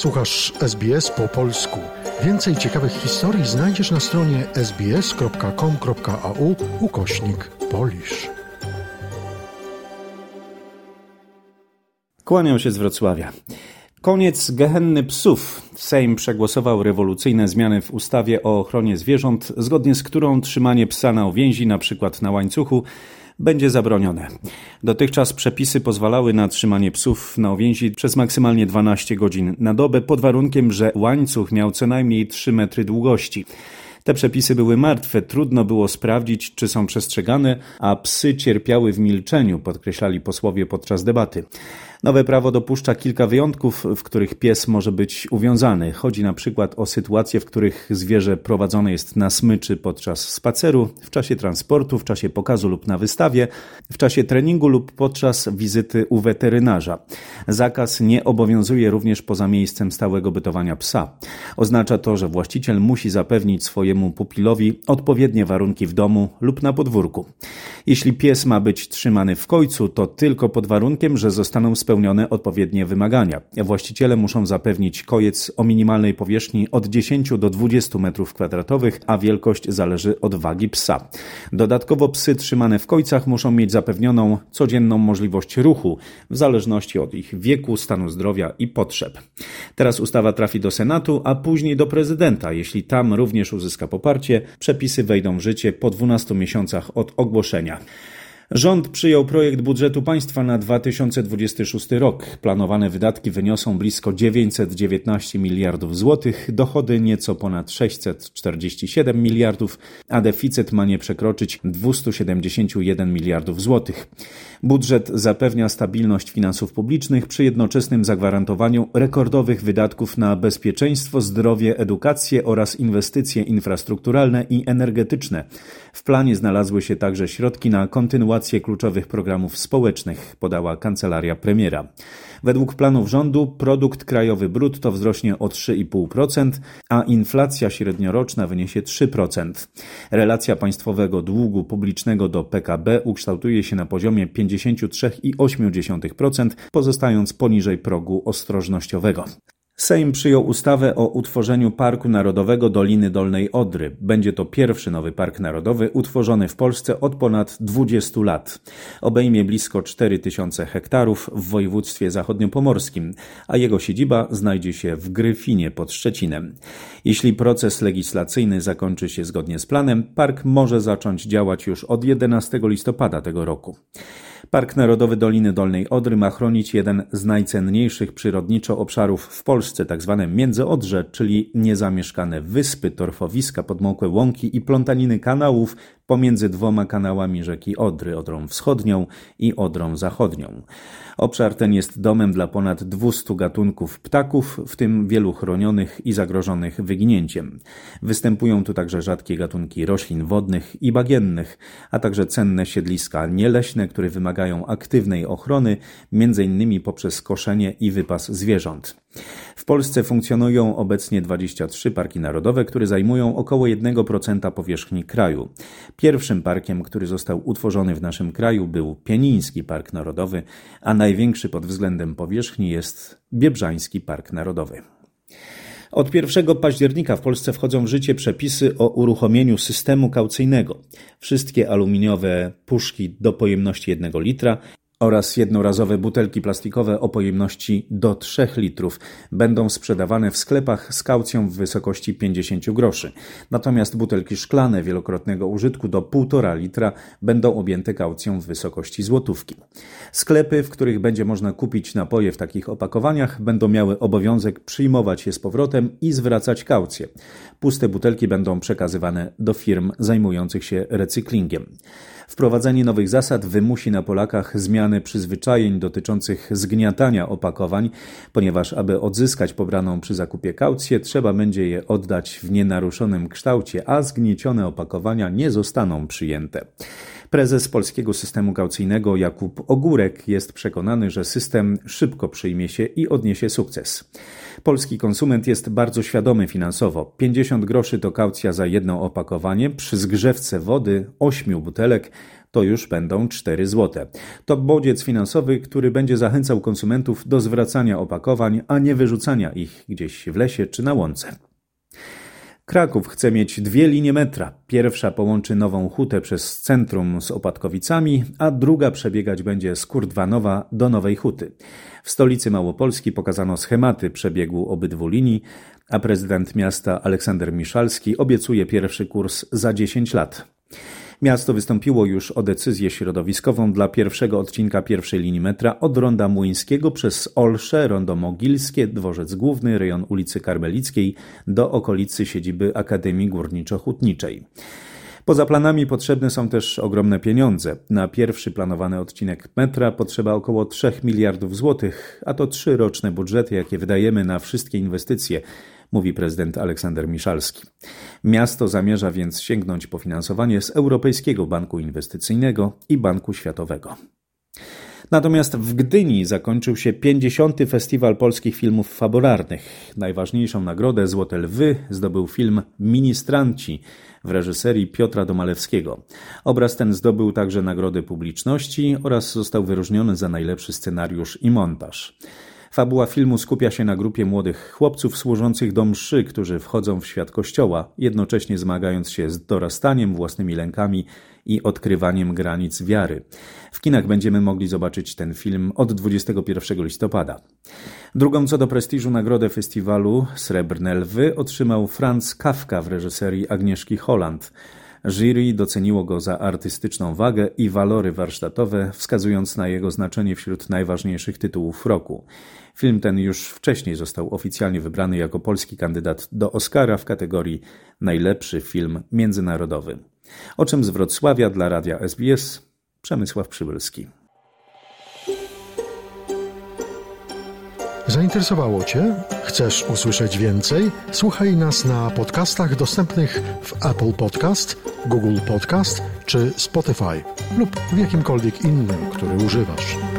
Słuchasz SBS po polsku. Więcej ciekawych historii znajdziesz na stronie sbs.com.au/Polish. Kłaniam się z Wrocławia. Koniec gehenny psów. Sejm przegłosował rewolucyjne zmiany w ustawie o ochronie zwierząt, zgodnie z którą trzymanie psa na uwięzi, np. na łańcuchu, będzie zabronione. Dotychczas przepisy pozwalały na trzymanie psów na uwięzi przez maksymalnie 12 godzin na dobę, pod warunkiem, że łańcuch miał co najmniej 3 metry długości. Te przepisy były martwe, trudno było sprawdzić, czy są przestrzegane, a psy cierpiały w milczeniu, podkreślali posłowie podczas debaty. Nowe prawo dopuszcza kilka wyjątków, w których pies może być uwiązany. Chodzi na przykład o sytuacje, w których zwierzę prowadzone jest na smyczy podczas spaceru, w czasie transportu, w czasie pokazu lub na wystawie, w czasie treningu lub podczas wizyty u weterynarza. Zakaz nie obowiązuje również poza miejscem stałego bytowania psa. Oznacza to, że właściciel musi zapewnić swojemu pupilowi odpowiednie warunki w domu lub na podwórku. Jeśli pies ma być trzymany w kojcu, to tylko pod warunkiem, że zostaną spełnione odpowiednie wymagania. Właściciele muszą zapewnić kojec o minimalnej powierzchni od 10 do 20 m2, a wielkość zależy od wagi psa. Dodatkowo psy trzymane w kojcach muszą mieć zapewnioną codzienną możliwość ruchu, w zależności od ich wieku, stanu zdrowia i potrzeb. Teraz ustawa trafi do Senatu, a później do prezydenta. Jeśli tam również uzyska poparcie, przepisy wejdą w życie po 12 miesiącach od ogłoszenia. Rząd przyjął projekt budżetu państwa na 2026 rok. Planowane wydatki wyniosą blisko 919 miliardów złotych, dochody nieco ponad 647 miliardów, a deficyt ma nie przekroczyć 271 miliardów złotych. Budżet zapewnia stabilność finansów publicznych przy jednoczesnym zagwarantowaniu rekordowych wydatków na bezpieczeństwo, zdrowie, edukację oraz inwestycje infrastrukturalne i energetyczne. W planie znalazły się także środki na kontynuację kluczowych programów społecznych, podała kancelaria premiera. Według planów rządu produkt krajowy brutto wzrośnie o 3,5%, a inflacja średnioroczna wyniesie 3%. Relacja państwowego długu publicznego do PKB ukształtuje się na poziomie 53,8%, pozostając poniżej progu ostrożnościowego. Sejm przyjął ustawę o utworzeniu Parku Narodowego Doliny Dolnej Odry. Będzie to pierwszy nowy park narodowy utworzony w Polsce od ponad 20 lat. Obejmie blisko 4000 hektarów w województwie zachodniopomorskim, a jego siedziba znajdzie się w Gryfinie pod Szczecinem. Jeśli proces legislacyjny zakończy się zgodnie z planem, park może zacząć działać już od 11 listopada tego roku. Park Narodowy Doliny Dolnej Odry ma chronić jeden z najcenniejszych przyrodniczo obszarów w Polsce, tzw. Międzyodrze, czyli niezamieszkane wyspy, torfowiska, podmokłe łąki i plątaniny kanałów pomiędzy dwoma kanałami rzeki Odry, Odrą Wschodnią i Odrą Zachodnią. Obszar ten jest domem dla ponad 200 gatunków ptaków, w tym wielu chronionych i zagrożonych wyginięciem. Występują tu także rzadkie gatunki roślin wodnych i bagiennych, a także cenne siedliska nieleśne, które wymagają aktywnej ochrony, m.in. poprzez koszenie i wypas zwierząt. W Polsce funkcjonują obecnie 23 parki narodowe, które zajmują około 1% powierzchni kraju. Pierwszym parkiem, który został utworzony w naszym kraju, był Pieniński Park Narodowy, a największy pod względem powierzchni jest Biebrzański Park Narodowy. Od 1 października w Polsce wchodzą w życie przepisy o uruchomieniu systemu kaucyjnego. Wszystkie aluminiowe puszki do pojemności 1 litra oraz jednorazowe butelki plastikowe o pojemności do 3 litrów będą sprzedawane w sklepach z kaucją w wysokości 50 groszy. Natomiast butelki szklane wielokrotnego użytku do 1,5 litra będą objęte kaucją w wysokości złotówki. Sklepy, w których będzie można kupić napoje w takich opakowaniach, będą miały obowiązek przyjmować je z powrotem i zwracać kaucję. Puste butelki będą przekazywane do firm zajmujących się recyklingiem. Wprowadzenie nowych zasad wymusi na Polakach zmianę przyzwyczajeń dotyczących zgniatania opakowań, ponieważ aby odzyskać pobraną przy zakupie kaucję, trzeba będzie je oddać w nienaruszonym kształcie, a zgniecione opakowania nie zostaną przyjęte. Prezes Polskiego Systemu Kaucyjnego Jakub Ogórek jest przekonany, że system szybko przyjmie się i odniesie sukces. Polski konsument jest bardzo świadomy finansowo. 50 groszy to kaucja za jedno opakowanie, przy zgrzewce wody 8 butelek to już będą 4 zł. To bodziec finansowy, który będzie zachęcał konsumentów do zwracania opakowań, a nie wyrzucania ich gdzieś w lesie czy na łące. Kraków chce mieć 2 linie metra. Pierwsza połączy Nową Hutę przez centrum z Opatkowicami, a druga przebiegać będzie z Kurdwanowa do Nowej Huty. W stolicy Małopolski pokazano schematy przebiegu obydwu linii, a prezydent miasta Aleksander Miszalski obiecuje pierwszy kurs za 10 lat. Miasto wystąpiło już o decyzję środowiskową dla pierwszego odcinka pierwszej linii metra od Ronda Młyńskiego przez Olsze, Rondo Mogilskie, Dworzec Główny, rejon ulicy Karmelickiej do okolicy siedziby Akademii Górniczo-Hutniczej. Poza planami potrzebne są też ogromne pieniądze. Na pierwszy planowany odcinek metra potrzeba około 3 miliardów złotych, a to 3 roczne budżety, jakie wydajemy na wszystkie inwestycje, mówi prezydent Aleksander Miszalski. Miasto zamierza więc sięgnąć po finansowanie z Europejskiego Banku Inwestycyjnego i Banku Światowego. Natomiast w Gdyni zakończył się 50. Festiwal Polskich Filmów Fabularnych. Najważniejszą nagrodę Złote Lwy zdobył film Ministranci w reżyserii Piotra Domalewskiego. Obraz ten zdobył także nagrody publiczności oraz został wyróżniony za najlepszy scenariusz i montaż. Fabuła filmu skupia się na grupie młodych chłopców służących do mszy, którzy wchodzą w świat kościoła, jednocześnie zmagając się z dorastaniem, własnymi lękami i odkrywaniem granic wiary. W kinach będziemy mogli zobaczyć ten film od 21 listopada. Drugą co do prestiżu nagrodę festiwalu Srebrne Lwy otrzymał Franz Kafka w reżyserii Agnieszki Holland. Jury doceniło go za artystyczną wagę i walory warsztatowe, wskazując na jego znaczenie wśród najważniejszych tytułów roku. Film ten już wcześniej został oficjalnie wybrany jako polski kandydat do Oscara w kategorii Najlepszy film międzynarodowy. O czym z Wrocławia dla Radia SBS Przemysław Przybylski. Zainteresowało Cię? Chcesz usłyszeć więcej? Słuchaj nas na podcastach dostępnych w Apple Podcast, Google Podcast czy Spotify lub w jakimkolwiek innym, który używasz.